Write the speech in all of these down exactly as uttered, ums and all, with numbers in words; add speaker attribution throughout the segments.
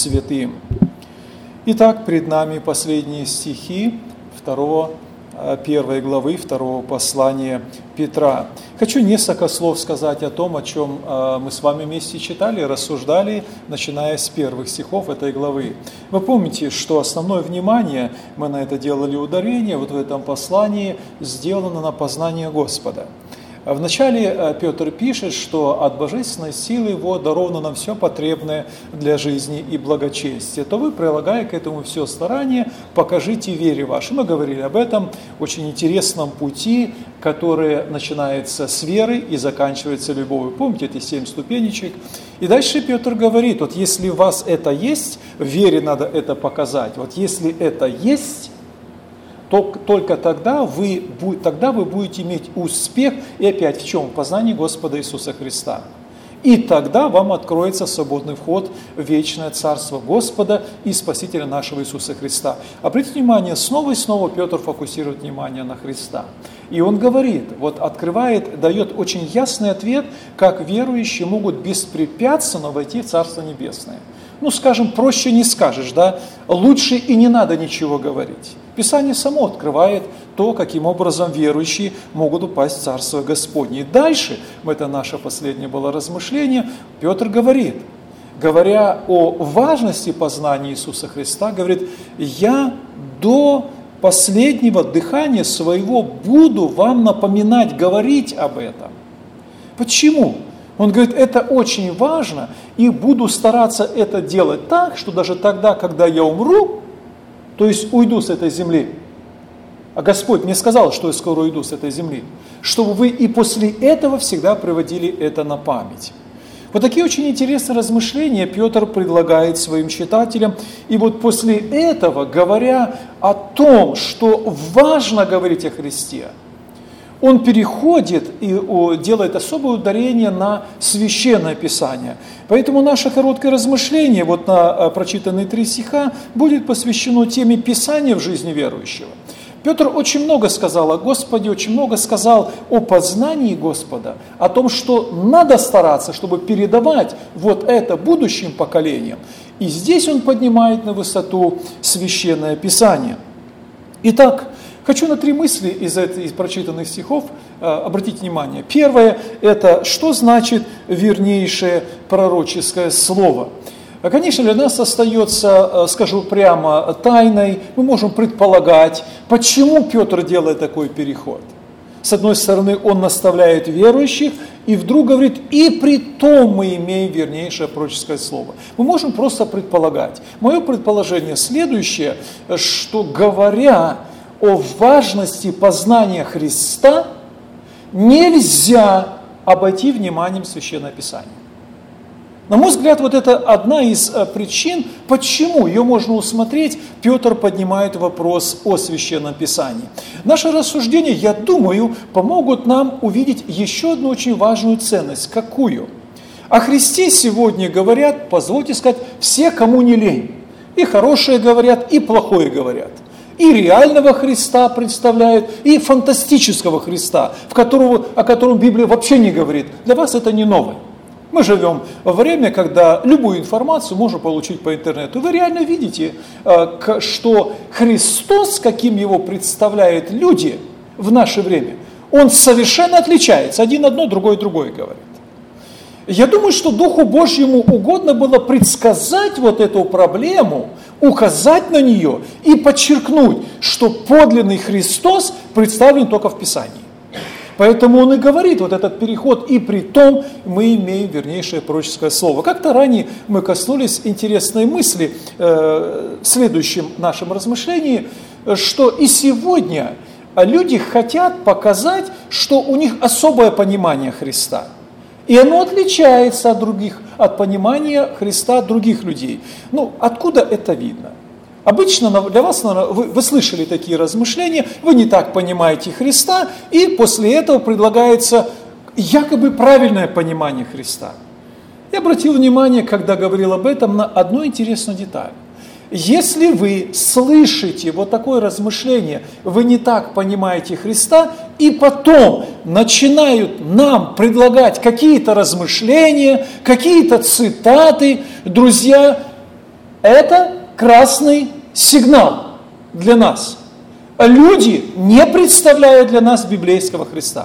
Speaker 1: святым. Итак, перед нами последние стихи второго, первой главы второго послания Петра. Хочу несколько слов сказать о том, о чем мы с вами вместе читали, рассуждали, начиная с первых стихов этой главы. Вы помните, что основное внимание, мы на это делали ударение, вот в этом послании сделано на познание Господа. Вначале Петр пишет, что от божественной силы Его даровано нам все потребное для жизни и благочестия. То вы, прилагая к этому все старание, покажите вере вашей. Мы говорили об этом очень интересном пути, который начинается с веры и заканчивается любовью. Помните эти семь ступенечек? И дальше Петр говорит, вот если у вас это есть, в вере надо это показать. Вот если это есть, то только тогда вы, тогда вы будете иметь успех, и опять в чем? В познании Господа Иисуса Христа. И тогда вам откроется свободный вход в вечное Царство Господа и Спасителя нашего Иисуса Христа. Обратите внимание, снова и снова Петр фокусирует внимание на Христа. И он говорит, вот открывает, дает очень ясный ответ, как верующие могут беспрепятственно войти в Царство Небесное. Ну, скажем, проще не скажешь, да, лучше и не надо ничего говорить. Писание само открывает то, каким образом верующие могут упасть в Царство Господне. И дальше, это наше последнее было размышление, Петр говорит, говоря о важности познания Иисуса Христа, говорит, я до последнего дыхания своего буду вам напоминать, говорить об этом. Почему? Он говорит, это очень важно, и буду стараться это делать так, что даже тогда, когда я умру, то есть уйду с этой земли, а Господь мне сказал, что я скоро уйду с этой земли, чтобы вы и после этого всегда приводили это на память. Вот такие очень интересные размышления Петр предлагает своим читателям. И вот после этого, говоря о том, что важно говорить о Христе, он переходит и делает особое ударение на Священное Писание. Поэтому наше короткое размышление вот на прочитанные три стиха будет посвящено теме Писания в жизни верующего. Петр очень много сказал о Господе, очень много сказал о познании Господа, о том, что надо стараться, чтобы передавать вот это будущим поколениям. И здесь он поднимает на высоту Священное Писание. Итак, хочу на три мысли из, этих, из прочитанных стихов э, обратить внимание. Первое – это что значит вернейшее пророческое слово. Конечно, для нас остается, скажу прямо, тайной, мы можем предполагать, почему Петр делает такой переход. С одной стороны, он наставляет верующих, и вдруг говорит, и при том мы имеем вернейшее пророческое слово. Мы можем просто предполагать. Мое предположение следующее, что говоря о важности познания Христа, нельзя обойти вниманием Священное Писание. На мой взгляд, вот это одна из причин, почему ее можно усмотреть, Петр поднимает вопрос о Священном Писании. Наши рассуждения, я думаю, помогут нам увидеть еще одну очень важную ценность. Какую? О Христе сегодня говорят, позвольте сказать, все, кому не лень. И хорошее говорят, и плохое говорят. И реального Христа представляют, и фантастического Христа, в которого, о котором Библия вообще не говорит. Для вас это не новое. Мы живем во время, когда любую информацию можно получить по интернету. Вы реально видите, что Христос, каким его представляют люди в наше время, он совершенно отличается. Один одно, другой другое говорит. Я думаю, что Духу Божьему угодно было предсказать вот эту проблему, указать на нее и подчеркнуть, что подлинный Христос представлен только в Писании. Поэтому он и говорит, вот этот переход, и при том мы имеем вернейшее пророческое слово. Как-то ранее мы коснулись интересной мысли э, в следующем нашем размышлении, что и сегодня люди хотят показать, что у них особое понимание Христа. И оно отличается от других, от понимания Христа от других людей. Ну, откуда это видно? Обычно для вас, наверное, вы, вы слышали такие размышления, вы не так понимаете Христа, и после этого предлагается якобы правильное понимание Христа. Я обратил внимание, когда говорил об этом, на одну интересную деталь. Если вы слышите вот такое размышление, вы не так понимаете Христа, и потом начинают нам предлагать какие-то размышления, какие-то цитаты, друзья, Это красный сигнал для нас. Люди не представляют для нас библейского Христа.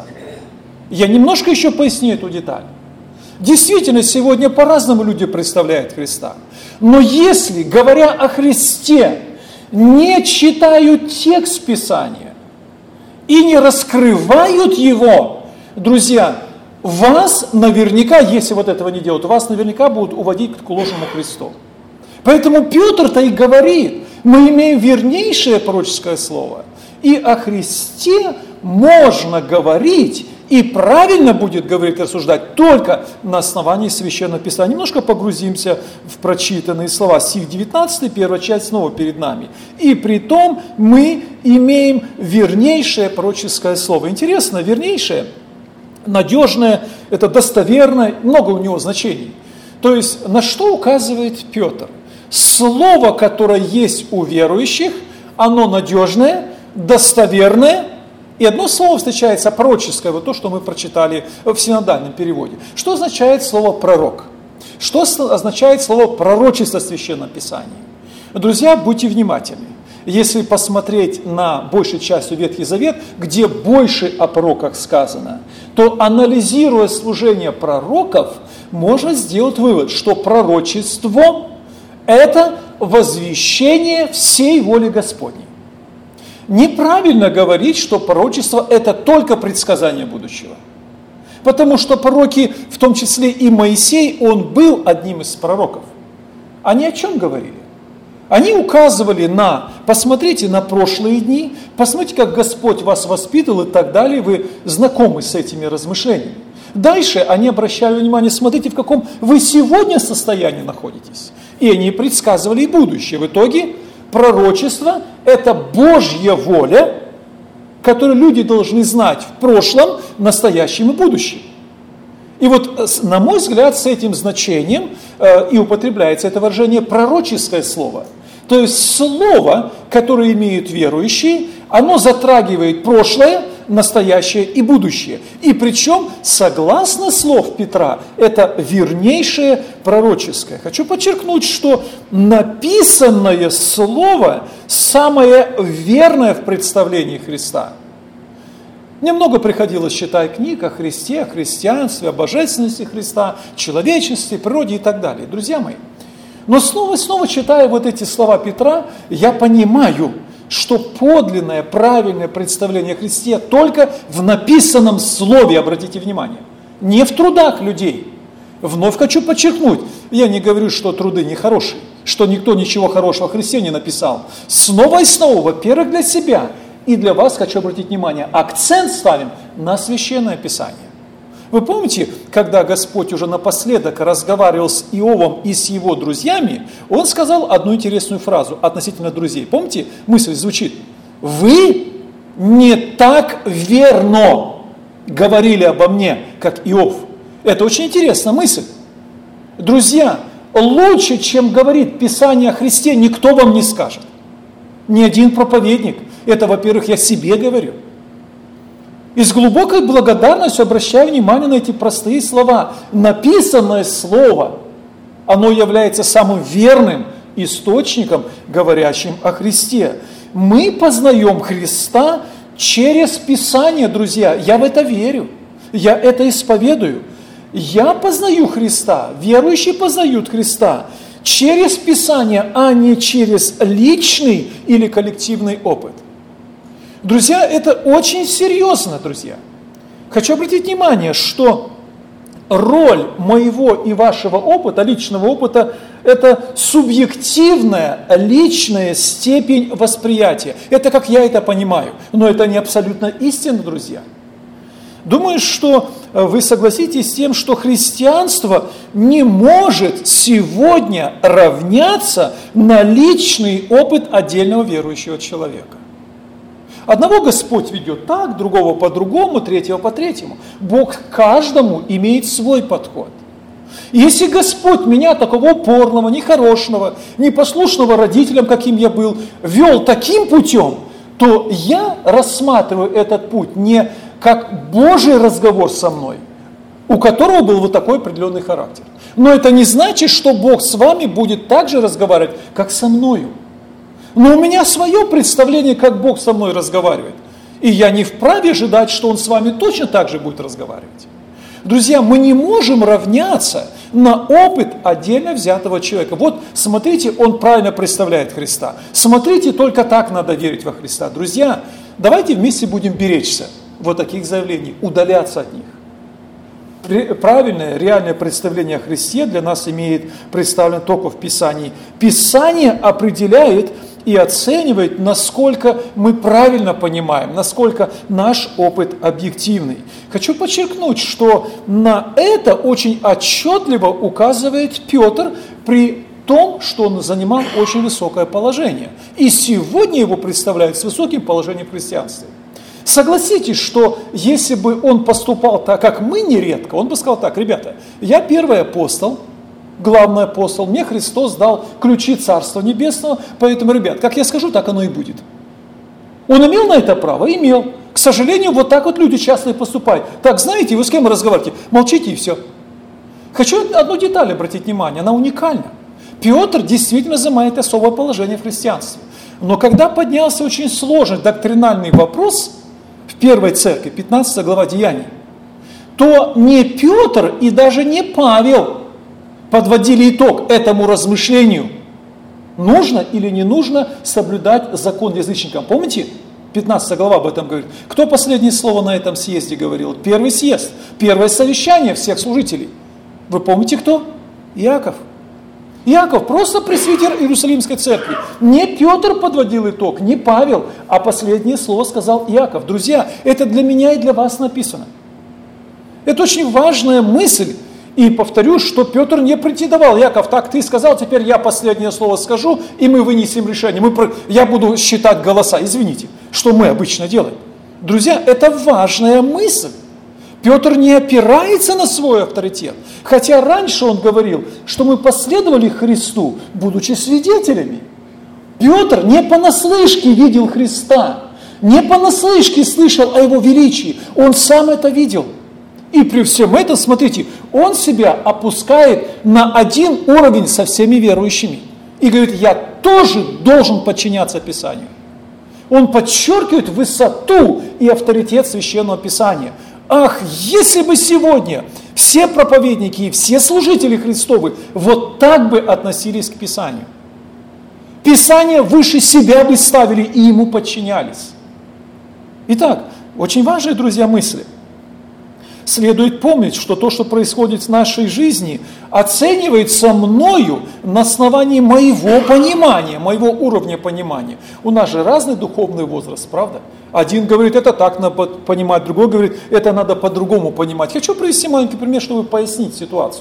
Speaker 1: Я немножко еще поясню эту деталь. Действительно, сегодня по-разному люди представляют Христа. Но если, говоря о Христе, не читают текст Писания и не раскрывают его, друзья, вас наверняка, если вот этого не делают, вас наверняка будут уводить к ложному Христу. Поэтому Петр-то и говорит, мы имеем вернейшее пророческое слово, и о Христе можно говорить, и правильно будет говорить, рассуждать только на основании Священного Писания. Немножко погрузимся в прочитанные слова. Стих девятнадцатый, первая часть снова перед нами. И при том мы имеем вернейшее пророческое слово. Интересно, вернейшее, надежное, это достоверное, много у него значений. То есть на что указывает Петр? Слово, которое есть у верующих, оно надежное, достоверное. И одно слово встречается пророческое, вот то, что мы прочитали в синодальном переводе. Что означает слово «пророк»? Что означает слово «пророчество» в Священном Писании? Друзья, будьте внимательны. Если посмотреть на большей частью Ветхий Завет, где больше о пророках сказано, то, анализируя служение пророков, можно сделать вывод, что пророчество – это возвещение всей воли Господней. Неправильно говорить, что пророчество – это только предсказание будущего. Потому что пророки, в том числе и Моисей, он был одним из пророков. Они о чем говорили? Они указывали на, посмотрите на прошлые дни, посмотрите, как Господь вас воспитывал и так далее, вы знакомы с этими размышлениями. Дальше они обращали внимание, смотрите, в каком вы сегодня состоянии находитесь. И они предсказывали и будущее. В итоге пророчество – это Божья воля, которую люди должны знать в прошлом, настоящем и будущем. И вот, на мой взгляд, с этим значением э, и употребляется это выражение «пророческое слово». То есть слово, которое имеют верующие, оно затрагивает прошлое, настоящее и будущее. И причем, согласно слов Петра, это вернейшее пророческое. Хочу подчеркнуть, что написанное слово самое верное в представлении Христа. Мне много приходилось читать книг о Христе, о христианстве, о божественности Христа, человечности, природе и так далее. Друзья мои, но снова и снова читая вот эти слова Петра, я понимаю, что подлинное, правильное представление о Христе только в написанном слове, обратите внимание, не в трудах людей. Вновь хочу подчеркнуть, я не говорю, что труды нехорошие, что никто ничего хорошего о Христе не написал. Снова и снова, во-первых, для себя и для вас хочу обратить внимание, акцент ставим на Священное Писание. Вы помните, когда Господь уже напоследок разговаривал с Иовом и с его друзьями, Он сказал одну интересную фразу относительно друзей. Помните, мысль звучит: «Вы не так верно говорили обо мне, как Иов». Это очень интересная мысль. Друзья, лучше, чем говорит Писание о Христе, никто вам не скажет. Ни один проповедник. Это, во-первых, я себе говорю. И с глубокой благодарностью обращаю внимание на эти простые слова. Написанное слово, оно является самым верным источником, говорящим о Христе. Мы познаем Христа через Писание, друзья. Я в это верю. Я это исповедую. Я познаю Христа, верующие познают Христа через Писание, а не через личный или коллективный опыт. Друзья, это очень серьезно, друзья. Хочу обратить внимание, что роль моего и вашего опыта, личного опыта, это субъективная, личная степень восприятия. Это как я это понимаю, но это не абсолютно истина, друзья. Думаю, что вы согласитесь с тем, что христианство не может сегодня равняться на личный опыт отдельного верующего человека. Одного Господь ведет так, другого по-другому, третьего по-третьему. Бог каждому имеет свой подход. И если Господь меня, такого упорного, нехорошего, непослушного родителям, каким я был, вел таким путем, то я рассматриваю этот путь не как Божий разговор со мной, у которого был вот такой определенный характер. Но это не значит, что Бог с вами будет так же разговаривать, как со мною. Но у меня свое представление, как Бог со мной разговаривает. И я не вправе ожидать, что Он с вами точно так же будет разговаривать. Друзья, мы не можем равняться на опыт отдельно взятого человека. Вот смотрите, он правильно представляет Христа. Смотрите, только так надо верить во Христа. Друзья, давайте вместе будем беречься вот таких заявлений, удаляться от них. Правильное, реальное представление о Христе для нас имеет представлено только в Писании. Писание определяет и оценивает, насколько мы правильно понимаем, насколько наш опыт объективный. Хочу подчеркнуть, что на это очень отчетливо указывает Петр при том, что он занимал очень высокое положение. И сегодня его представляют с высоким положением в христианстве. Согласитесь, что если бы он поступал так, как мы нередко, он бы сказал так: ребята, я первый апостол, главный апостол, мне Христос дал ключи Царства Небесного, поэтому, ребят, как я скажу, так оно и будет. Он имел на это право? Имел. К сожалению, вот так вот люди часто и поступают. Так, знаете, вы с кем разговариваете? Молчите и все. Хочу одну деталь обратить внимание, она уникальна. Петр действительно занимает особое положение в христианстве. Но когда поднялся очень сложный доктринальный вопрос в первой церкви, пятнадцатая глава Деяний, то не Петр и даже не Павел подводили итог этому размышлению. Нужно или не нужно соблюдать закон язычникам. Помните, пятнадцатая глава об этом говорит. Кто последнее слово на этом съезде говорил? Первый съезд, первое совещание всех служителей. Вы помните кто? Иаков. Иаков, просто пресвитер Иерусалимской церкви. Не Петр подводил итог, не Павел, а последнее слово сказал Иаков. Друзья, это для меня и для вас написано. Это очень важная мысль. И повторю, что Петр не претендовал: Яков, так ты сказал, теперь я последнее слово скажу, и мы вынесем решение. Мы, я буду считать голоса. Извините, что мы обычно делаем. Друзья, это важная мысль. Петр не опирается на свой авторитет. Хотя раньше он говорил, что мы последовали Христу, будучи свидетелями. Петр не понаслышке видел Христа, не понаслышке слышал о Его величии. Он сам это видел. И при всем этом, смотрите, он себя опускает на один уровень со всеми верующими. И говорит: я тоже должен подчиняться Писанию. Он подчеркивает высоту и авторитет Священного Писания. Ах, если бы сегодня все проповедники и все служители Христовы вот так бы относились к Писанию. Писание выше себя бы ставили и ему подчинялись. Итак, очень важные, друзья, мысли. Следует помнить, что то, что происходит в нашей жизни, оценивается мною на основании моего понимания, моего уровня понимания. У нас же разный духовный возраст, правда? Один говорит, это так надо понимать, другой говорит, это надо по-другому понимать. Хочу привести маленький пример, чтобы пояснить ситуацию.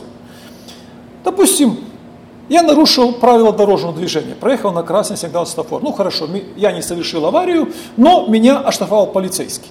Speaker 1: Допустим, я нарушил правила дорожного движения, проехал на красный сигнал светофора. Ну хорошо, я не совершил аварию, но меня оштрафовал полицейский.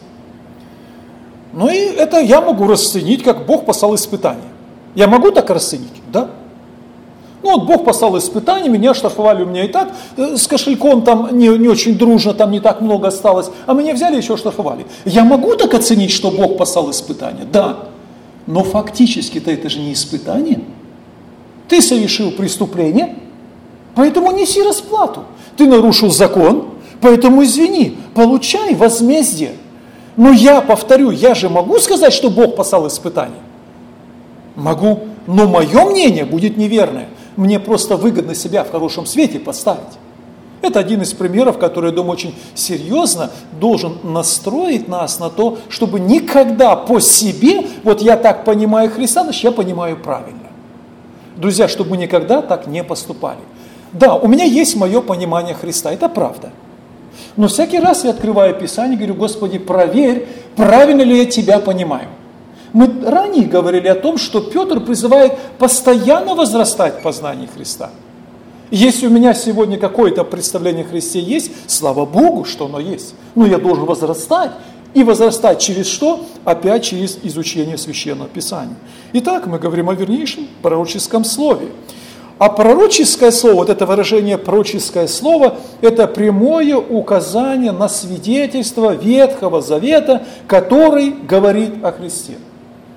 Speaker 1: Ну и это я могу расценить, как Бог послал испытание. Я могу так расценить? Да. Ну вот Бог послал испытание, меня оштрафовали, у меня и так с кошельком там не, не очень дружно, там не так много осталось, а меня взяли и еще оштрафовали. Я могу так оценить, что Бог послал испытание? Да. Но фактически-то это же не испытание. Ты совершил преступление, поэтому неси расплату. Ты нарушил закон, поэтому извини, получай возмездие. Но я повторю, я же могу сказать, что Бог послал испытание? Могу, но мое мнение будет неверное. Мне просто выгодно себя в хорошем свете поставить. Это один из примеров, который, я думаю, очень серьезно должен настроить нас на то, чтобы никогда по себе, вот я так понимаю Христа, значит я понимаю правильно. Друзья, чтобы мы никогда так не поступали. Да, у меня есть мое понимание Христа, это правда. Но всякий раз я открываю Писание и говорю: Господи, проверь, правильно ли я Тебя понимаю. Мы ранее говорили о том, что Петр призывает постоянно возрастать в познании Христа. Если у меня сегодня какое-то представление о Христе есть, слава Богу, что оно есть. Но я должен возрастать. И возрастать через что? Опять через изучение Священного Писания. Итак, мы говорим о вернейшем пророческом слове. А пророческое слово, вот это выражение пророческое слово, это прямое указание на свидетельство Ветхого Завета, который говорит о Христе.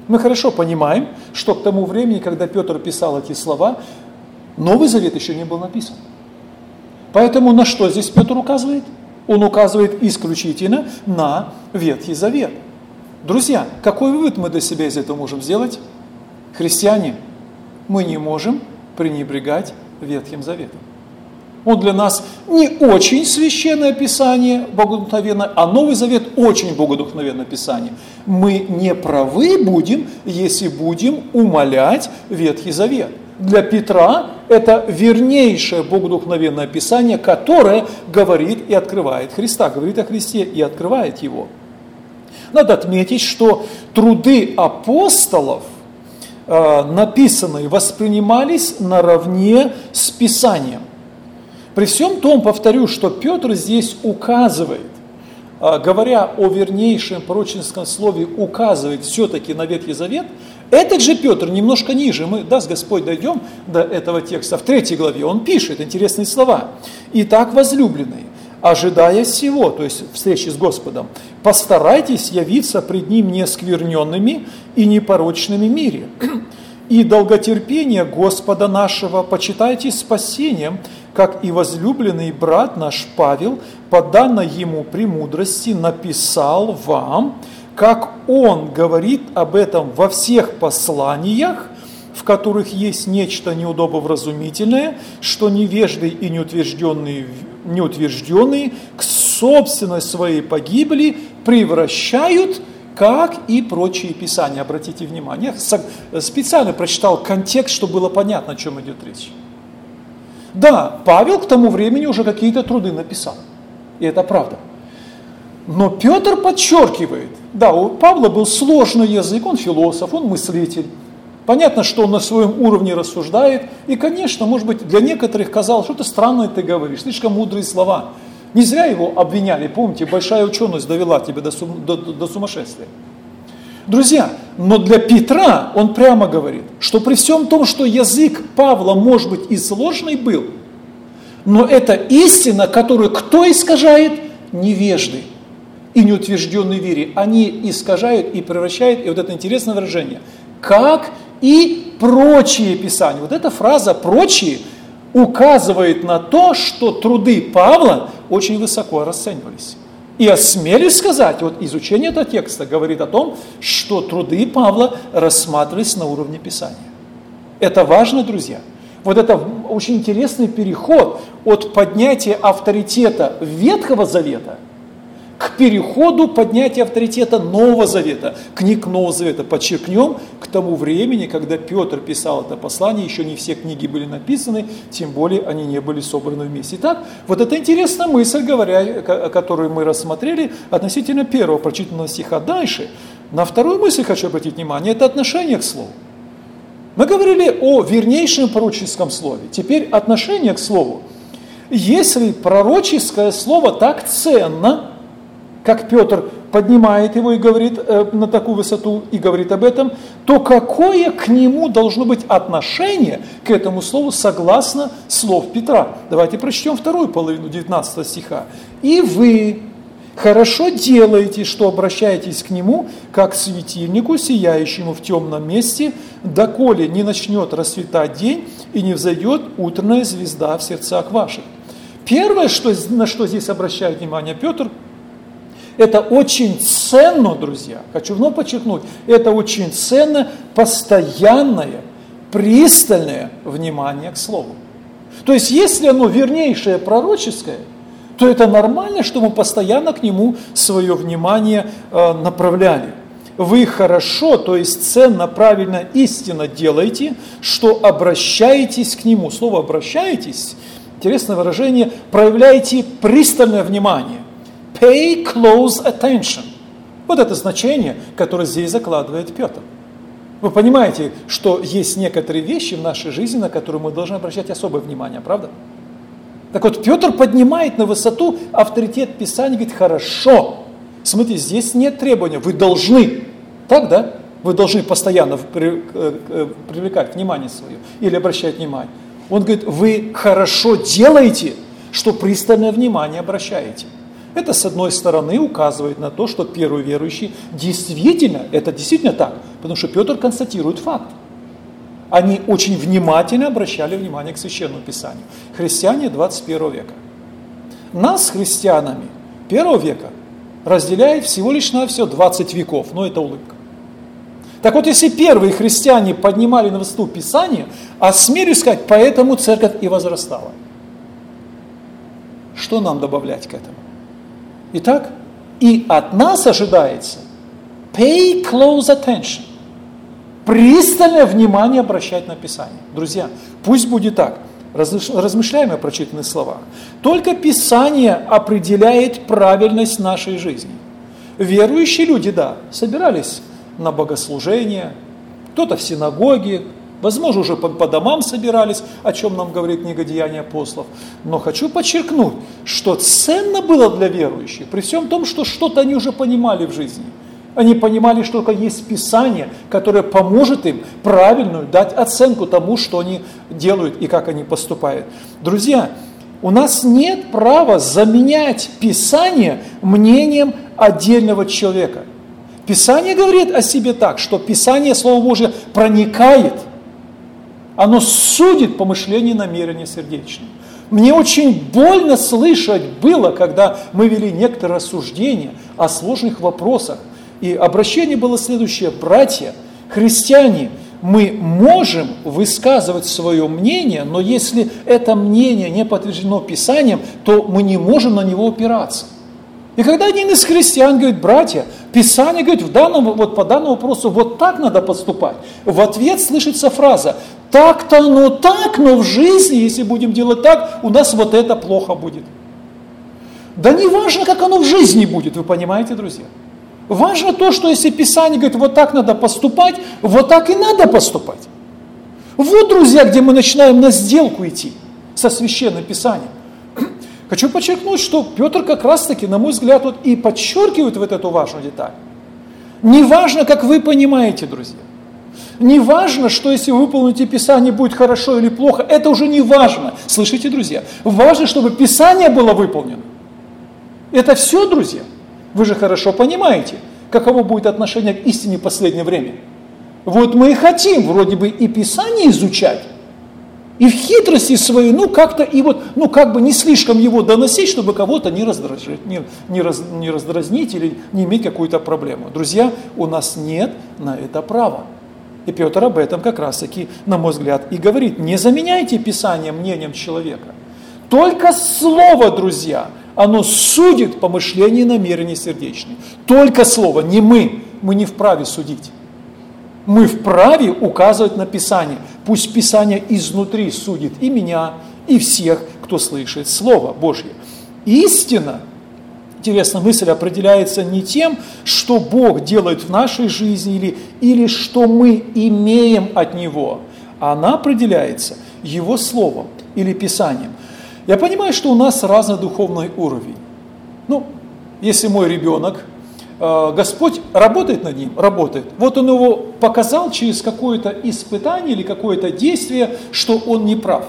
Speaker 1: Мы хорошо понимаем, что к тому времени, когда Петр писал эти слова, Новый Завет еще не был написан. Поэтому на что здесь Петр указывает? Он указывает исключительно на Ветхий Завет. Друзья, какой вывод мы для себя из этого можем сделать? Христиане, мы не можем пренебрегать Ветхим Заветом. Он для нас не очень священное Писание, богодухновенное, а Новый Завет очень богодухновенное Писание. Мы не правы будем, если будем умалять Ветхий Завет. Для Петра это вернейшее богодухновенное Писание, которое говорит и открывает Христа, говорит о Христе и открывает Его. Надо отметить, что труды апостолов, э, написанные, воспринимались наравне с Писанием. При всем том, повторю, что Петр здесь указывает, э, говоря о вернейшем пророческом слове, указывает все-таки на Ветхий Завет. Этот же Петр немножко ниже, мы, даст Господь, дойдем до этого текста, в третьей главе, он пишет интересные слова. «Итак, возлюбленные, ожидая всего, то есть встречи с Господом, постарайтесь явиться пред Ним неоскверненными и непорочными в мире. И долготерпение Господа нашего почитайте спасением, как и возлюбленный брат наш Павел, по данной ему премудрости, написал вам, как он говорит об этом во всех посланиях, в которых есть нечто неудобовразумительное, что невежды и неутвержденные, неутвержденные к собственной своей погибели превращают, как и прочие писания. Обратите внимание, я специально прочитал контекст, чтобы было понятно, о чем идет речь. Да, Павел к тому времени уже какие-то труды написал, и это правда. Но Петр подчеркивает, да, у Павла был сложный язык, он философ, он мыслитель. Понятно, что он на своем уровне рассуждает, и, конечно, может быть, для некоторых казалось, что-то странное ты говоришь, слишком мудрые слова. Не зря его обвиняли, помните, большая ученость довела тебя до, сум, до, до сумасшествия. Друзья, но для Петра он прямо говорит, что при всем том, что язык Павла, может быть, и сложный был, но это истина, которую кто искажает? Невежды и неутвержденные в вере. Они искажают и превращают, и вот это интересное выражение, как и прочие писания. Вот эта фраза «прочие» указывает на то, что труды Павла очень высоко расценивались. И осмелюсь сказать, вот изучение этого текста говорит о том, что труды Павла рассматривались на уровне Писания. Это важно, друзья. Вот это очень интересный переход от поднятия авторитета Ветхого Завета к переходу поднятия авторитета Нового Завета, книг Нового Завета. Подчеркнем, к тому времени, когда Петр писал это послание, еще не все книги были написаны, тем более они не были собраны вместе. Итак, вот это интересная мысль, говоря, которую мы рассмотрели относительно первого прочитанного стиха. Дальше, на вторую мысль хочу обратить внимание, это отношение к Слову. Мы говорили о вернейшем пророческом слове. Теперь отношение к Слову. Если пророческое слово так ценно, как Петр поднимает его и говорит э, на такую высоту и говорит об этом, то какое к нему должно быть отношение к этому слову согласно слов Петра? Давайте прочтем вторую половину девятнадцатого стиха. «И вы хорошо делаете, что обращаетесь к нему, как к светильнику, сияющему в темном месте, доколе не начнет расцветать день и не взойдет утренняя звезда в сердцах ваших». Первое, что, на что здесь обращает внимание Петр, это очень ценно, друзья, хочу вновь подчеркнуть, это очень ценно, постоянное, пристальное внимание к Слову. То есть, если оно вернейшее, пророческое, то это нормально, что мы постоянно к нему свое внимание э, направляли. Вы хорошо, то есть ценно, правильно, истинно делаете, что обращаетесь к нему. Слово «обращаетесь», интересное выражение, проявляете пристальное внимание. Pay close attention. Вот это значение, которое здесь закладывает Петр. Вы понимаете, что есть некоторые вещи в нашей жизни, на которые мы должны обращать особое внимание, правда? Так вот, Петр поднимает на высоту авторитет Писания, говорит, хорошо. Смотрите, здесь нет требования, вы должны. Так, да? Вы должны постоянно привлекать внимание свое или обращать внимание. Он говорит, вы хорошо делаете, что пристальное внимание обращаете. Это, с одной стороны, указывает на то, что первый верующий действительно, это действительно так, Потому что Петр констатирует факт. Они очень внимательно обращали внимание к Священному Писанию. Христиане двадцать первого века. Нас с христианами первого века разделяет всего лишь на все двадцать веков, но это улыбка. Так вот, если первые христиане поднимали на высоту Писание, осмелюсь сказать, поэтому церковь и возрастала. Что нам добавлять к этому? Итак, и от нас ожидается pay close attention. Пристальное внимание обращать на Писание. Друзья, пусть будет так. Размышляем о прочитанных словах. Только Писание определяет правильность нашей жизни. Верующие люди, да, собирались на богослужение, кто-то в синагоге, возможно, уже по, по домам собирались, о чем нам говорит книга Деяний апостолов. Но хочу подчеркнуть, что ценно было для верующих, при всем том, что что-то они уже понимали в жизни. Они понимали, что только есть Писание, которое поможет им правильную дать оценку тому, что они делают и как они поступают. Друзья, у нас нет права заменять Писание мнением отдельного человека. Писание говорит о себе так, что Писание, Слово Божие, проникает, оно судит помышления и намерения сердечные. Мне очень больно слышать было, когда мы вели некоторые рассуждения о сложных вопросах. И обращение было следующее: братья, христиане, мы можем высказывать свое мнение, но если это мнение не подтверждено Писанием, то мы не можем на него опираться. И когда один из христиан говорит: братья, Писание говорит, в данном, вот по данному вопросу вот так надо поступать, в ответ слышится фраза: так-то оно так, но в жизни, если будем делать так, у нас вот это плохо будет. Да не важно, как оно в жизни будет, вы понимаете, друзья? Важно то, что если Писание говорит, вот так надо поступать, вот так и надо поступать. Вот, друзья, где мы начинаем на сделку идти со Священным Писанием. Хочу подчеркнуть, что Петр как раз-таки, на мой взгляд, вот и подчеркивает вот эту важную деталь. Не важно, как вы понимаете, друзья. Не важно, что если вы выполните Писание, будет хорошо или плохо. Это уже не важно. Слышите, друзья? Важно, чтобы Писание было выполнено. Это все, друзья. Вы же хорошо понимаете, каково будет отношение к истине в последнее время. Вот мы и хотим вроде бы и Писание изучать, и в хитрости своей, ну как-то и вот, ну как бы не слишком его доносить, чтобы кого-то не раздражить, не, не, раз, не раздразнить или не иметь какую-то проблему. Друзья, у нас нет на это права. И Петр об этом как раз-таки, на мой взгляд, и говорит: не заменяйте Писание мнением человека. Только Слово, друзья, оно судит помышления и намерения сердечные. Только Слово, не мы. Мы не вправе судить. Мы вправе указывать на Писание. Пусть Писание изнутри судит и меня, и всех, кто слышит Слово Божье. Истина, интересная мысль, определяется не тем, что Бог делает в нашей жизни или, или что мы имеем от Него. Она определяется Его Словом или Писанием. Я понимаю, что у нас разный духовный уровень. Ну, если мой ребенок, э, Господь работает над ним, работает. Вот Он его показал через какое-то испытание или какое-то действие, что он не прав.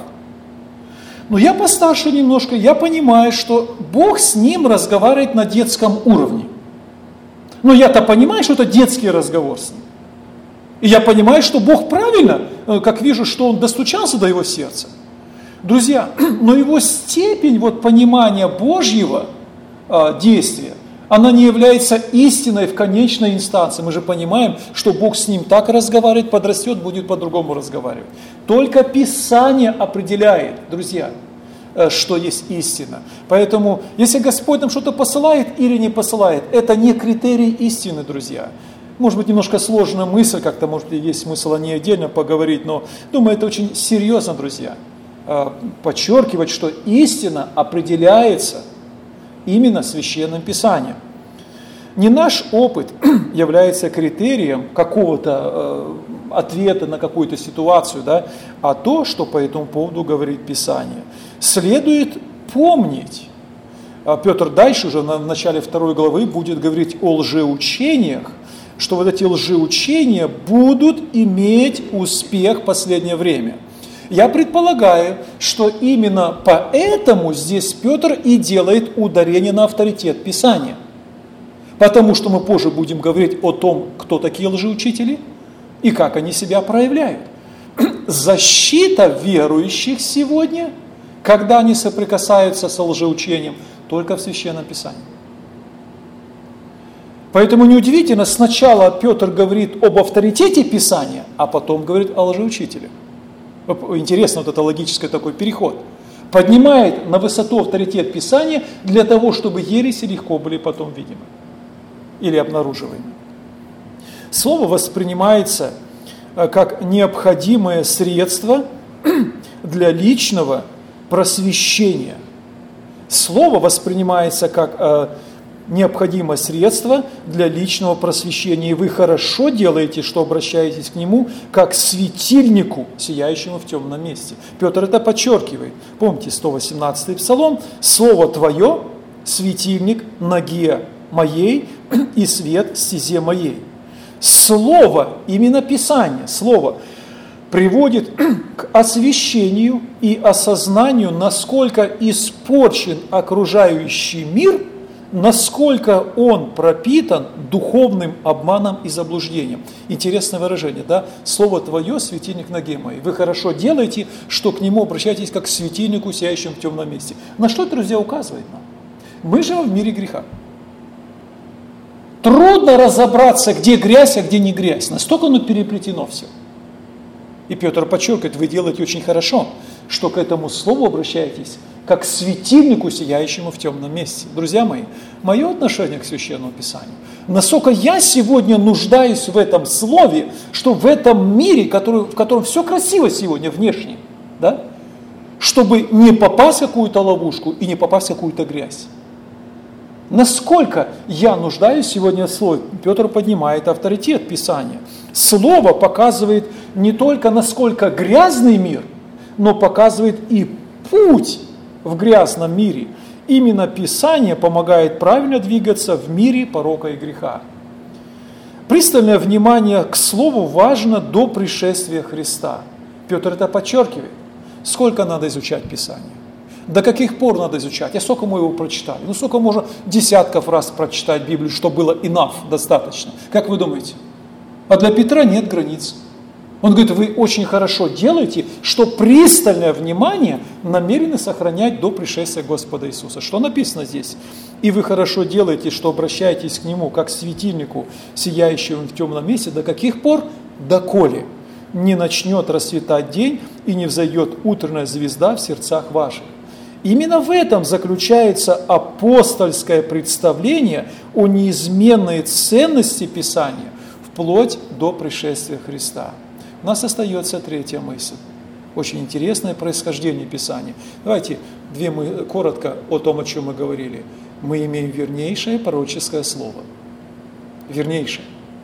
Speaker 1: Но я постарше немножко, я понимаю, что Бог с ним разговаривает на детском уровне. Но я-то понимаю, что это детский разговор с ним. И я понимаю, что Бог правильно, как вижу, что Он достучался до его сердца. Друзья, но его степень вот, понимания Божьего э, действия, она не является истиной в конечной инстанции. Мы же понимаем, что Бог с ним так разговаривает, подрастет, будет по-другому разговаривать. Только Писание определяет, друзья, э, что есть истина. Поэтому, если Господь нам что-то посылает или не посылает, это не критерий истины, друзья. Может быть, немножко сложная мысль, как-то, может быть, есть смысл о ней отдельно поговорить, но думаю, это очень серьезно, друзья. Подчеркивать, что истина определяется именно Священным Писанием. Не наш опыт является критерием какого-то э, ответа на какую-то ситуацию, да, а то, что по этому поводу говорит Писание. Следует помнить. Петр дальше уже в начале второй главы будет говорить о лжеучениях, что вот эти лжеучения будут иметь успех в последнее время. Я предполагаю, что именно поэтому здесь Петр и делает ударение на авторитет Писания. Потому что мы позже будем говорить о том, кто такие лжеучители, И как они себя проявляют? Защита верующих сегодня, когда они соприкасаются с лжеучением, только в Священном Писании. Поэтому неудивительно, сначала Петр говорит об авторитете Писания, а потом говорит о лжеучителе. Интересно, вот это логический такой переход. Поднимает на высоту авторитет Писания для того, чтобы ереси легко были потом видимы или обнаруживаемы. Слово воспринимается как необходимое средство для личного просвещения. Слово воспринимается как э, необходимое средство для личного просвещения. И вы хорошо делаете, что обращаетесь к нему как к светильнику, сияющему в темном месте. Петр это подчеркивает. Помните сто восемнадцатый Псалом: «Слово Твое – светильник ноге моей и свет стезе моей». Слово, именно Писание, Слово, приводит к освещению и осознанию, насколько испорчен окружающий мир, насколько он пропитан духовным обманом и заблуждением. Интересное выражение, да? Слово Твое – светильник ноге моей. Вы хорошо делаете, что к нему обращаетесь как к светильнику, сияющему в темном месте. На что это, друзья, указывает нам? Мы живем в мире греха. Трудно разобраться, где грязь, а где не грязь. Настолько оно переплетено все. И Петр подчеркивает, вы делаете очень хорошо, что к этому слову обращаетесь, как к светильнику, сияющему в темном месте. Друзья мои, мое отношение к Священному Писанию, насколько я сегодня нуждаюсь в этом слове, что в этом мире, который, в котором все красиво сегодня внешне, да, чтобы не попасть в какую-то ловушку и не попасть в какую-то грязь. Насколько я нуждаюсь сегодня в Слове, Петр поднимает авторитет Писания. Слово показывает не только, насколько грязный мир, но показывает и путь в грязном мире. Именно Писание помогает правильно двигаться в мире порока и греха. Пристальное внимание к Слову важно до пришествия Христа. Петр это подчеркивает. Сколько надо изучать Писание? До каких пор надо изучать? А сколько мы его прочитали? Ну, сколько можно десятков раз прочитать Библию, чтобы было enough, достаточно? Как вы думаете? А для Петра нет границ. Он говорит, вы очень хорошо делаете, что пристальное внимание намерены сохранять до пришествия Господа Иисуса. Что написано здесь? И вы хорошо делаете, что обращаетесь к Нему, как к светильнику, сияющему в темном месте. До каких пор? Доколе не начнет расцветать день и не взойдет утренняя звезда в сердцах ваших. Именно в этом заключается апостольское представление о неизменной ценности Писания вплоть до пришествия Христа. У нас остается третья мысль. Очень интересное происхождение Писания. Давайте две мы, коротко о том, о чем мы говорили. Мы имеем вернейшее пророческое слово. Вернейшее.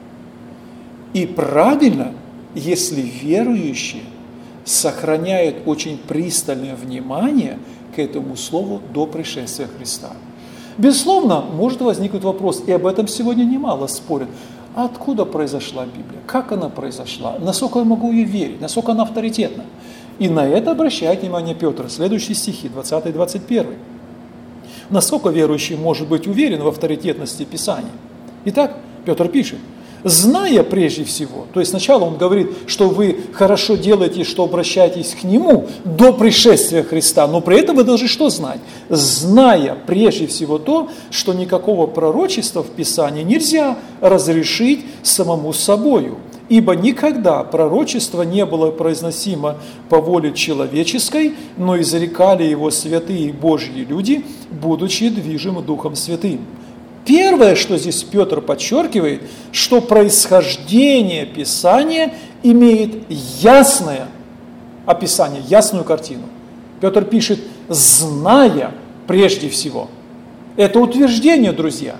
Speaker 1: И правильно, если верующие сохраняют очень пристальное внимание к этому слову до пришествия Христа. Безусловно, может возникнуть вопрос, и об этом сегодня немало спорят. А откуда произошла Библия? Как она произошла? Насколько я могу ей верить? Насколько она авторитетна? И на это обращает внимание Петр. Следующие стихи, двадцатый двадцать первый. Насколько верующий может быть уверен в авторитетности Писания? Итак, Петр пишет, зная прежде всего, то есть сначала он говорит, что вы хорошо делаете, что обращаетесь к Нему до пришествия Христа, но при этом вы должны что знать? Зная прежде всего то, что никакого пророчества в Писании нельзя разрешить самому собою, ибо никогда пророчество не было произносимо по воле человеческой, но изрекали его святые Божьи люди, будучи движимы Духом Святым. Первое, что здесь Петр подчеркивает, что происхождение Писания имеет ясное описание, ясную картину. Петр пишет, зная прежде всего. Это утверждение, друзья.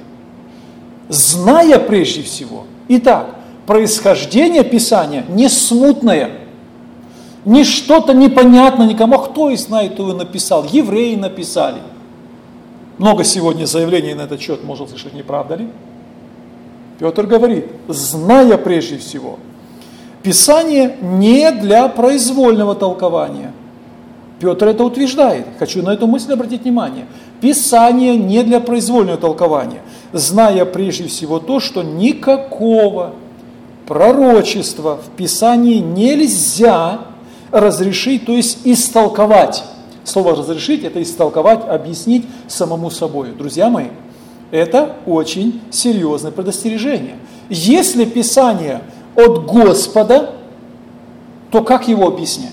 Speaker 1: Зная прежде всего. Итак, происхождение Писания не смутное, не что-то непонятное никому. А кто и знает, кто его написал? Евреи написали. Много сегодня заявлений на этот счет можно слышать, не правда ли? Петр говорит, зная прежде всего, Писание не для произвольного толкования. Петр это утверждает. Хочу на эту мысль обратить внимание. Писание не для произвольного толкования, зная прежде всего то, что никакого пророчество в Писании нельзя разрешить, то есть истолковать. Слово «разрешить» – это истолковать, объяснить самому собой. Друзья мои, это очень серьезное предостережение. Если Писание от Господа, то как его объяснять?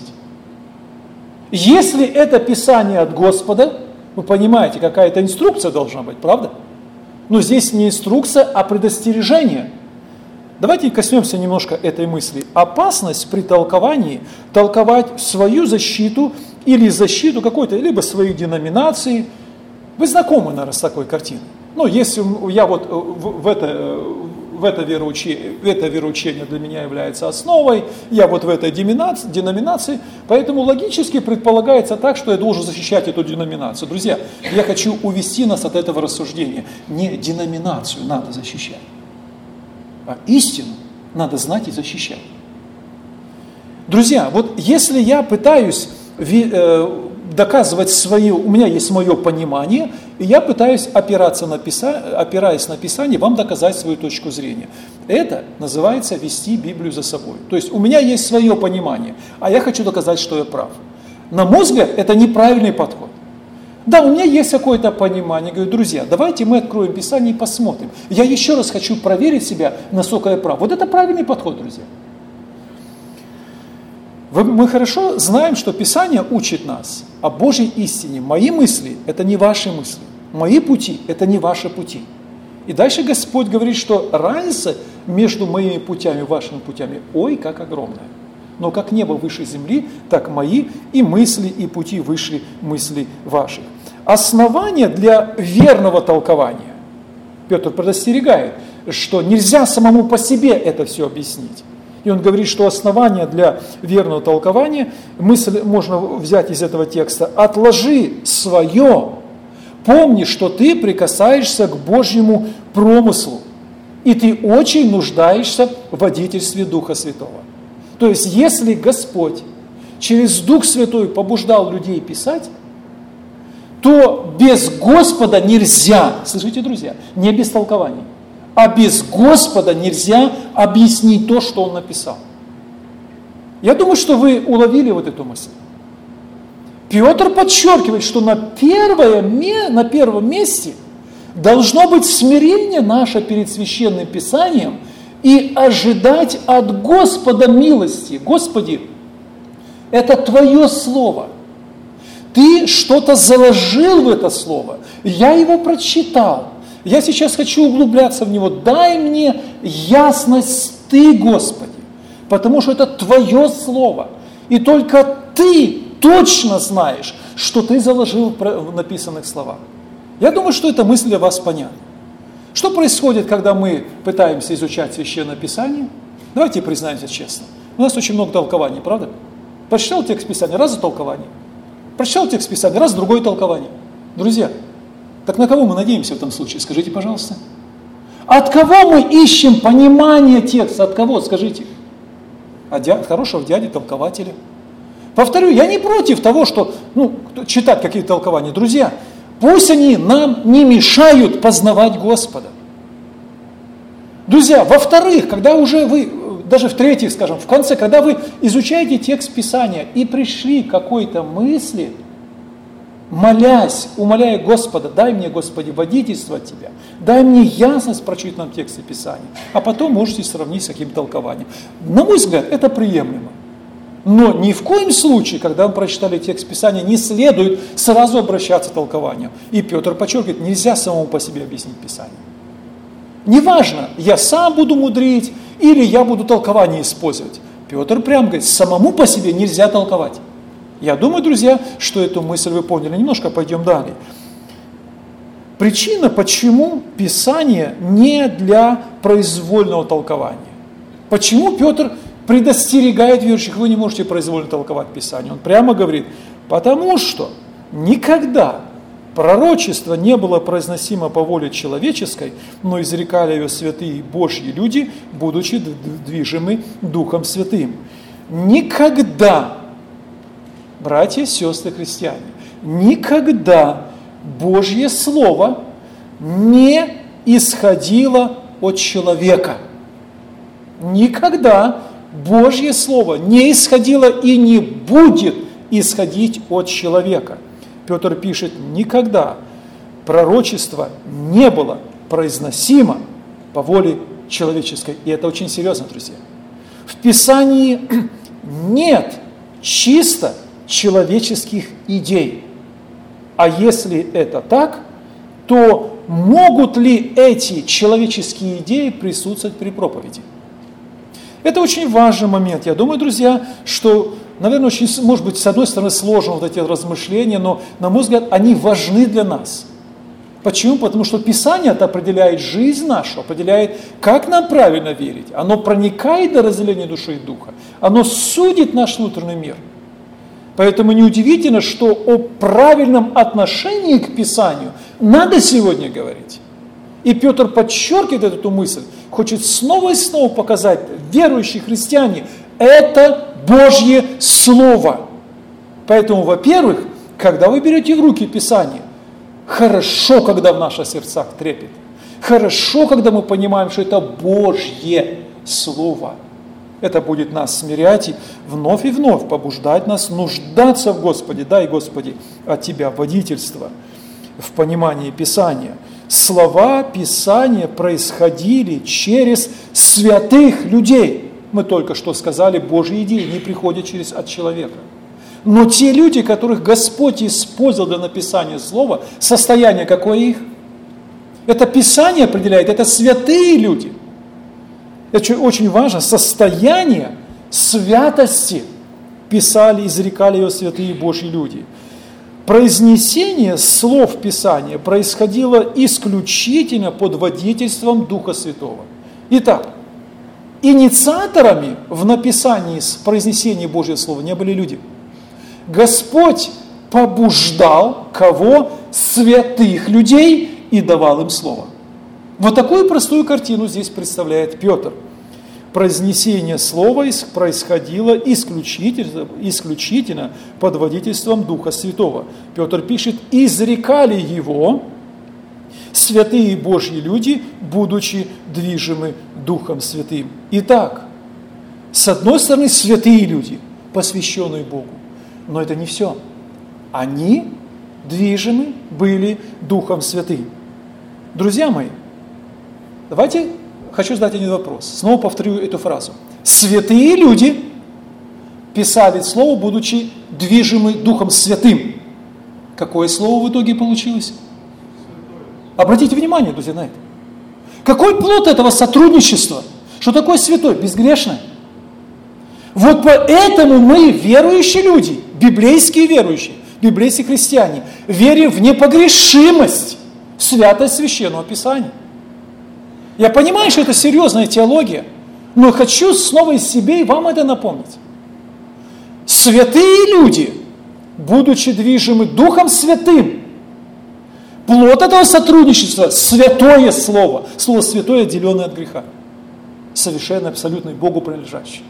Speaker 1: Если это Писание от Господа, вы понимаете, какая-то инструкция должна быть, правда? Но здесь не инструкция, а предостережение. Давайте коснемся немножко этой мысли. Опасность при толковании толковать свою защиту или защиту какой-то, либо своей деноминации. Вы знакомы, наверное, с такой картиной. Ну, если я вот в это, в это, вероучение, это вероучение для меня является основой, я вот в этой деноминации, поэтому логически предполагается так, что я должен защищать эту деноминацию. Друзья, я хочу увести нас от этого рассуждения. Не деноминацию надо защищать, а истину надо знать и защищать. Друзья, вот если я пытаюсь доказывать свое, у меня есть мое понимание, и я пытаюсь опираться на Писание, опираясь на Писание, вам доказать свою точку зрения. Это называется вести Библию за собой. То есть у меня есть свое понимание, а я хочу доказать, что я прав. На мой взгляд, это неправильный подход. Да, у меня есть какое-то понимание. Говорю, друзья, давайте мы откроем Писание и посмотрим. Я еще раз хочу проверить себя, насколько я прав. Вот это правильный подход, друзья. Мы хорошо знаем, что Писание учит нас о Божьей истине. Мои мысли – это не ваши мысли. Мои пути – это не ваши пути. И дальше Господь говорит, что разница между моими путями и вашими путями, ой, как огромная. Но как небо выше земли, так мои и мысли, и пути выше мыслей ваших. Основание для верного толкования. Петр предостерегает, что нельзя самому по себе это все объяснить. И он говорит, что основание для верного толкования, мысль можно взять из этого текста, отложи свое, помни, что ты прикасаешься к Божьему промыслу, и ты очень нуждаешься в водительстве Духа Святого. То есть, если Господь через Дух Святой побуждал людей писать, то без Господа нельзя, слышите, друзья, не без толкований, а без Господа нельзя объяснить то, что Он написал. Я думаю, что вы уловили вот эту мысль. Петр подчеркивает, что на, первое, на первом месте должно быть смирение наше перед Священным Писанием и ожидать от Господа милости. Господи, это Твое Слово. Ты что-то заложил в это Слово. Я его прочитал. Я сейчас хочу углубляться в него. Дай мне ясность Ты, Господи, потому что это Твое Слово. И только Ты точно знаешь, что Ты заложил в написанных словах. Я думаю, что эта мысль для вас понятна. Что происходит, когда мы пытаемся изучать Священное Писание? Давайте признаемся честно. У нас очень много толкований, правда? Прочитал текст Писания, раз за толкование. Прочитал текст Писания, раз другое толкование. Друзья, так на кого мы надеемся в этом случае? Скажите, пожалуйста. От кого мы ищем понимание текста? От кого? Скажите. От, дя... от хорошего дяди-толкователя. Повторю, я не против того, что ну, читать какие-то толкования. Друзья, пусть они нам не мешают познавать Господа. Друзья, во-вторых, когда уже вы, даже в-третьих, скажем, в конце, когда вы изучаете текст Писания и пришли к какой-то мысли, молясь, умоляя Господа, дай мне, Господи, водительство от Тебя, дай мне ясность прочитать нам тексты Писания, а потом можете сравнить с каким-то толкованием. На мой взгляд, это приемлемо. Но ни в коем случае, когда мы прочитали текст Писания, не следует сразу обращаться к толкованию. И Петр подчеркивает, нельзя самому по себе объяснить Писание. Неважно, я сам буду мудрить или я буду толкование использовать. Петр прямо говорит, самому по себе нельзя толковать. Я думаю, друзья, что эту мысль вы поняли. Немножко пойдем далее. Причина, почему Писание не для произвольного толкования. Почему Петр предостерегает верующих, вы не можете произвольно толковать Писание. Он прямо говорит, потому что никогда пророчество не было произносимо по воле человеческой, но изрекали ее святые Божьи люди, будучи движимы Духом Святым. Никогда, братья и сестры христиане, никогда Божье Слово не исходило от человека. никогда Божье Слово не исходило и не будет исходить от человека. Петр пишет, никогда пророчество не было произносимо по воле человеческой. И это очень серьезно, друзья. В Писании нет чисто человеческих идей. А если это так, то могут ли эти человеческие идеи присутствовать при проповеди? Это очень важный момент. Я думаю, друзья, что, наверное, очень, может быть, с одной стороны, сложно вот эти размышления, но, на мой взгляд, они важны для нас. Почему? Потому что Писание это определяет жизнь нашу, определяет, как нам правильно верить. Оно проникает до разделения души и духа. Оно судит наш внутренний мир. Поэтому неудивительно, что о правильном отношении к Писанию надо сегодня говорить. И Петр подчеркивает эту мысль, хочет снова и снова показать, верующие христиане, это Божье Слово. Поэтому, во-первых, когда вы берете в руки Писание, хорошо, когда в наших сердцах трепет. Хорошо, когда мы понимаем, что это Божье Слово. Это будет нас смирять и вновь и вновь побуждать нас нуждаться в Господе. Дай, Господи, от Тебя водительство в понимании Писания. Слова Писания происходили через святых людей. Мы только что сказали, Божьи идеи не приходят через от человека. Но те люди, которых Господь использовал для написания слова, состояние какое их? Это Писание определяет, это святые люди. Это очень важно, состояние святости писали, изрекали ее святые Божьи люди. Произнесение слов Писания происходило исключительно под водительством Духа Святого. Итак, инициаторами в написании, произнесении Божьего Слова не были люди. Господь побуждал кого? Святых людей и давал им слово. Вот такую простую картину здесь представляет Петр. Произнесение слова происходило исключительно, исключительно под водительством Духа Святого. Петр пишет, изрекали его святые Божьи люди, будучи движимы Духом Святым. Итак, с одной стороны, святые люди, посвященные Богу. Но это не все. Они движимы были Духом Святым. Друзья мои, давайте, хочу задать один вопрос. Снова повторю эту фразу. Святые люди писали слово, будучи движимы Духом Святым. Какое слово в итоге получилось? Обратите внимание, друзья, на это. Какой плод этого сотрудничества? Что такое святой? Безгрешное. Вот поэтому мы, верующие люди, библейские верующие, библейские христиане, верим в непогрешимость, в святость Священного Писания. Я понимаю, что это серьезная теология, но хочу снова из себя и вам это напомнить. Святые люди, будучи движимы Духом Святым, плод этого сотрудничества, святое слово, слово святое, отделенное от греха, совершенно, абсолютно Богу принадлежащее.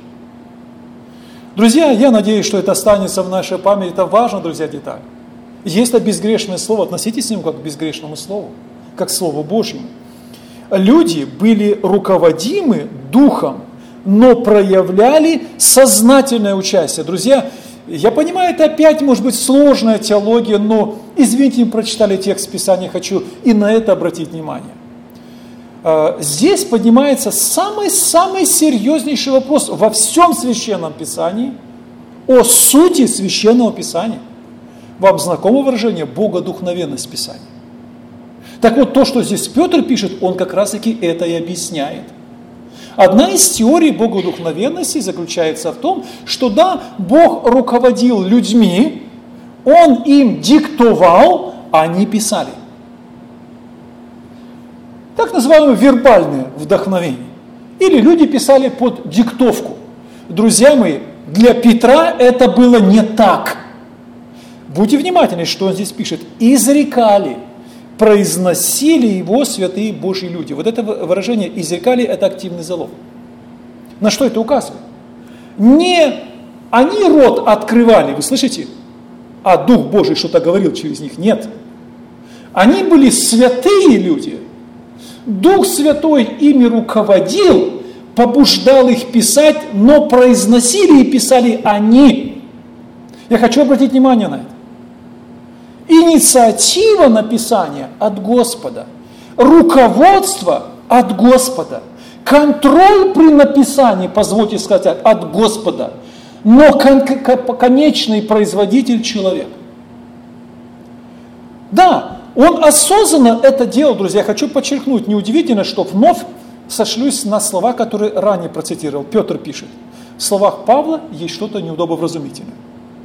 Speaker 1: Друзья, я надеюсь, что это останется в нашей памяти. Это важно, друзья, деталь. Если безгрешное слово, относитесь к нему как к безгрешному слову, как к Слову Божьему. Люди были руководимы Духом, но проявляли сознательное участие. Друзья, я понимаю, это опять может быть сложная теология, но, извините, мы прочитали текст Писания, хочу и на это обратить внимание. Здесь поднимается самый-самый серьезнейший вопрос во всем Священном Писании о сути Священного Писания. Вам знакомо выражение «богодухновенность Писания»? Так вот, то, что здесь Петр пишет, он как раз-таки это и объясняет. Одна из теорий богодухновенности заключается в том, что да, Бог руководил людьми, Он им диктовал, а они писали. Так называемое вербальное вдохновение. Или люди писали под диктовку. Друзья мои, для Петра это было не так. Будьте внимательны, что он здесь пишет. Изрекали, произносили его святые Божьи люди. Вот это выражение «изрекали» – это активный залог. На что это указывает? Не они рот открывали, вы слышите? А Дух Божий что-то говорил через них. Нет. Они были святые люди. Дух Святой ими руководил, побуждал их писать, но произносили и писали они. Я хочу обратить внимание на это. Инициатива написания от Господа, руководство от Господа, контроль при написании, позвольте сказать, от Господа, но конечный производитель человек. Да, он осознанно это делал, друзья. Я хочу подчеркнуть, неудивительно, что вновь сошлюсь на слова, которые ранее процитировал. Петр пишет: в словах Павла есть что-то неудобовразумительное.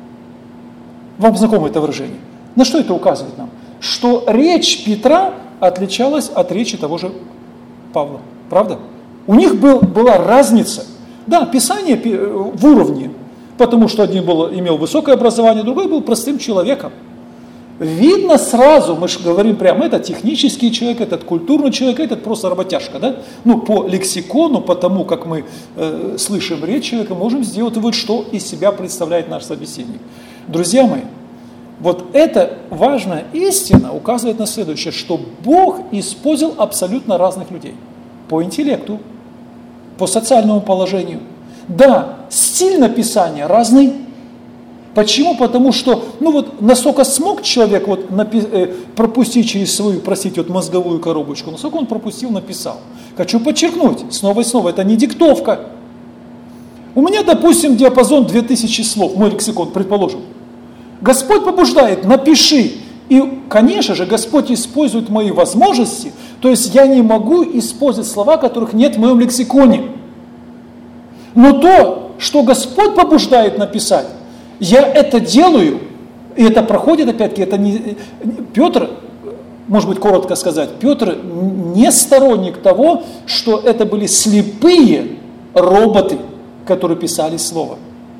Speaker 1: Вам знакомо это выражение? На что это указывает нам? Что речь Петра отличалась от речи того же Павла. Правда? У них был, была разница. Да, Писание в уровне, потому что один был, имел высокое образование, другой был простым человеком. Видно сразу, мы же говорим прямо, этот технический человек, этот культурный человек, этот просто работяжка, да? Ну, по лексикону, по тому, как мы э, слышим речь человека, можем сделать вывод, что из себя представляет наш собеседник. Друзья мои, вот эта важная истина указывает на следующее, что Бог использовал абсолютно разных людей. По интеллекту, по социальному положению. Да, стиль написания разный. Почему? Потому что, ну вот, насколько смог человек вот напи- э, пропустить через свою, простите, вот мозговую коробочку, насколько он пропустил, написал. Хочу подчеркнуть, снова и снова, это не диктовка. У меня, допустим, диапазон две тысячи слов, мой лексикон, предположим. Господь побуждает, напиши. И, конечно же, Господь использует мои возможности, то есть я не могу использовать слова, которых нет в моем лексиконе. Но то, что Господь побуждает написать, я это делаю, и это проходит, опять-таки, это не... Петр, может быть, коротко сказать, Петр не сторонник того, что это были слепые роботы, которые писали слово.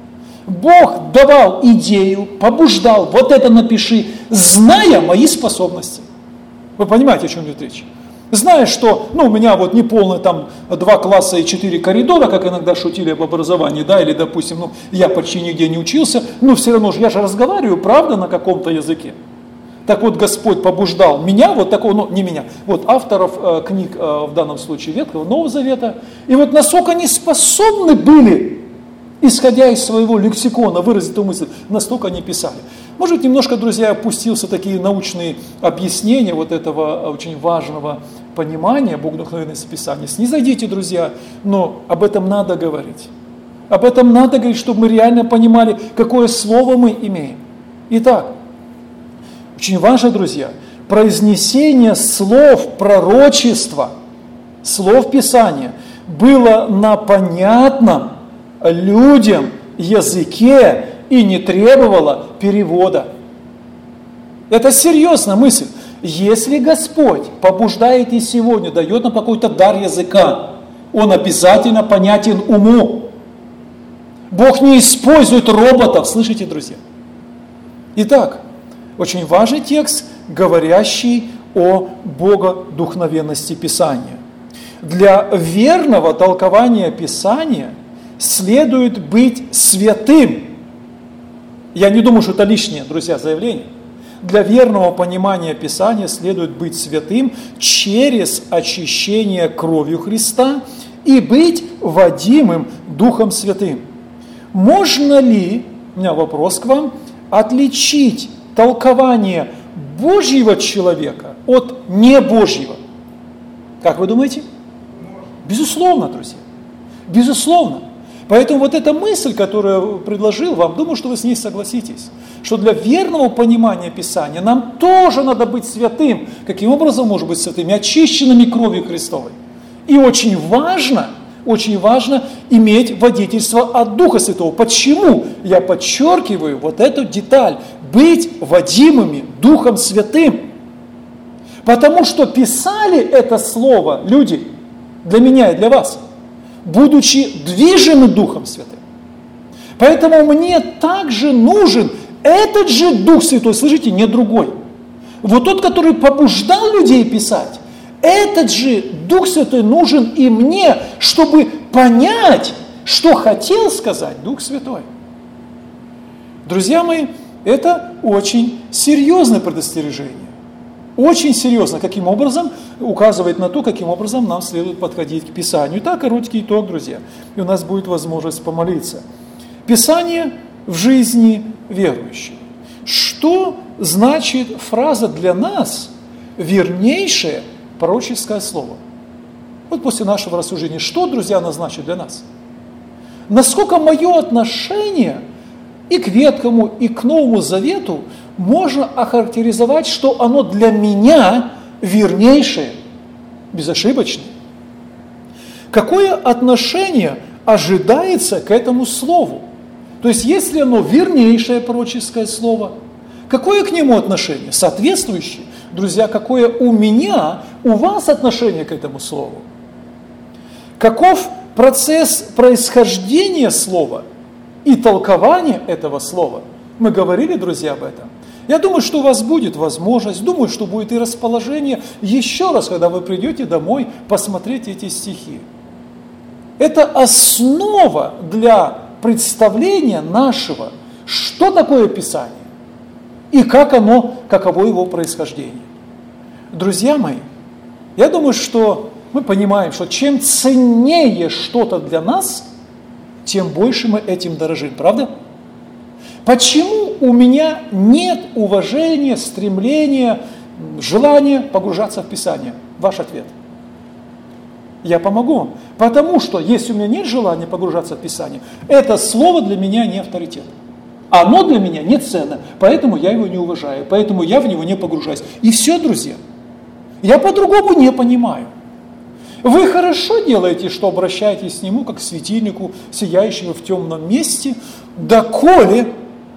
Speaker 1: Бог давал идею, побуждал, вот это напиши, зная мои способности. Вы понимаете, о чем идет речь? Зная, что, ну, у меня вот не полные там два класса и четыре коридора, как иногда шутили об образовании, да, или, допустим, ну, я почти нигде не учился, но все равно же, я же разговариваю, правда, на каком-то языке. Так вот, Господь побуждал меня, вот такого, ну, не меня, вот авторов э, книг, э, в данном случае Ветхого, Нового Завета, и вот насколько они способны были, исходя из своего лексикона, выразить эту мысль, настолько они писали. Может, немножко, друзья, опустился в такие научные объяснения вот этого очень важного понимания богодухновенности Писания. Снизойдите, друзья, но об этом надо говорить. Об этом надо говорить, чтобы мы реально понимали, какое слово мы имеем. Итак, очень важно, друзья, произнесение слов пророчества, слов Писания было на понятном людям языке и не требовало перевода. Это серьезная мысль. Если Господь побуждает и сегодня, дает нам какой-то дар языка, он обязательно понятен уму. Бог не использует роботов, слышите, друзья? Итак, очень важный текст, говорящий о богодухновенности Писания. Для верного толкования Писания следует быть святым. Я не думаю, что это лишнее, друзья, заявление. Для верного понимания Писания следует быть святым через очищение кровью Христа и быть водимым Духом Святым. Можно ли, у меня вопрос к вам, отличить толкование Божьего человека от небожьего? Как вы думаете? Безусловно, друзья. Безусловно. Поэтому вот эта мысль, которую я предложил вам, думаю, что вы с ней согласитесь, что для верного понимания Писания нам тоже надо быть святым. Каким образом может быть святыми? Очищенными кровью Христовой. И очень важно, очень важно иметь водительство от Духа Святого. Почему? Я подчеркиваю вот эту деталь. Быть водимыми Духом Святым. Потому что писали это слово люди, для меня и для вас, будучи движимы Духом Святым. Поэтому мне также нужен этот же Дух Святой, слышите, не другой. Вот тот, который побуждал людей писать, этот же Дух Святой нужен и мне, чтобы понять, что хотел сказать Дух Святой. Друзья мои, это очень серьезное предостережение. очень серьезно, каким образом, указывает на то, каким образом нам следует подходить к Писанию. Итак, короткий итог, друзья, и у нас будет возможность помолиться. Писание в жизни верующих. Что значит фраза для нас «вернейшее пророческое слово»? Вот после нашего рассуждения, что, друзья, оно значит для нас? Насколько мое отношение и к Ветхому, и к Новому Завету можно охарактеризовать, что оно для меня вернейшее, безошибочное? Какое отношение ожидается к этому слову? То есть, если оно вернейшее пророческое слово, какое к нему отношение? Соответствующее. Друзья, какое у меня, у вас отношение к этому слову? Каков процесс происхождения слова и толкования этого слова? Мы говорили, друзья, об этом. Я думаю, что у вас будет возможность, думаю, что будет и расположение еще раз, когда вы придете домой, посмотреть эти стихи. Это основа для представления нашего, что такое Писание и как оно, каково его происхождение. Друзья мои, я думаю, что мы понимаем, что чем ценнее что-то для нас, тем больше мы этим дорожим, правда? Почему у меня нет уважения, стремления, желания погружаться в Писание? Ваш ответ. Я помогу вам. Потому что, если у меня нет желания погружаться в Писание, это слово для меня не авторитет. Оно для меня не ценно, поэтому я его не уважаю, поэтому я в него не погружаюсь. И все, друзья. Я по-другому не понимаю. Вы хорошо делаете, что обращаетесь к нему, как к светильнику, сияющему в темном месте, доколе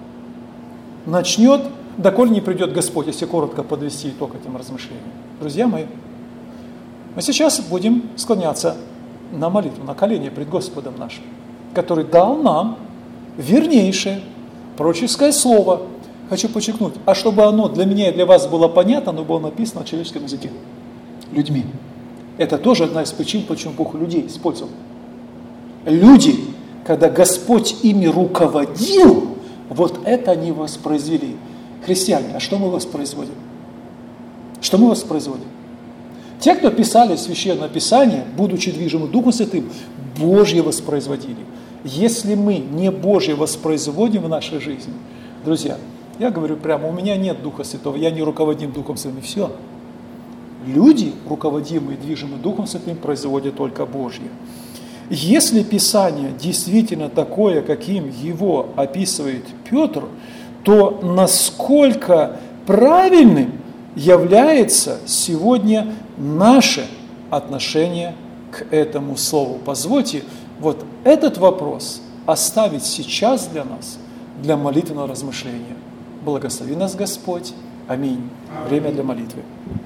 Speaker 1: начнет, доколе не придет Господь, если коротко подвести итог этим размышлениям. Друзья мои, мы сейчас будем склоняться на молитву, на колени пред Господом нашим, который дал нам вернейшее пророческое слово. Хочу подчеркнуть, а чтобы оно для меня и для вас было понятно, оно было написано на человеческом языке, людьми. Это тоже одна из причин, почему Бог людей использовал. Люди, когда Господь ими руководил, вот это они воспроизвели. Христиане, а что мы воспроизводим? Что мы воспроизводим? Те, кто писали Священное Писание, будучи движимы Духом Святым, Божье воспроизводили. Если мы не Божье воспроизводим в нашей жизни, друзья, я говорю прямо, у меня нет Духа Святого, я не руководим Духом Святым, и все. Люди, руководимые, движимые Духом Святым, производят только Божье. Если Писание действительно такое, каким его описывает Петр, то насколько правильным является сегодня наше отношение к этому слову? Позвольте вот этот вопрос оставить сейчас для нас, для молитвенного размышления. Благослови нас Господь. Аминь. Время для молитвы.